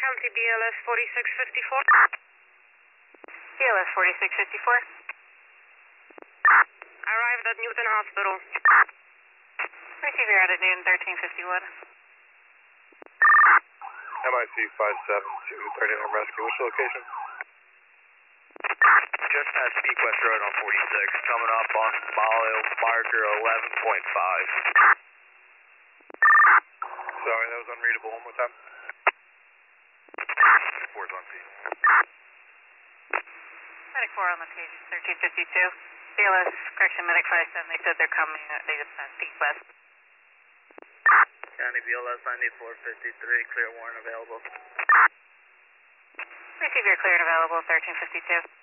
County BLS 4654. BLS 4654. Arrived at Newton Hospital. Receive your out at noon, 1351. MIC 57239 Rescue. Which location? Just past Sequest Road on 46, coming up on mile marker 11.5. Sorry, that was unreadable. One more time. 4's on scene. Medic 4 on location, 1352. BLS, correction, Medic 57, they said they're coming, they just passed Sequest. County BLS 9453, clear warrant available. Receive your clear and available, 1352.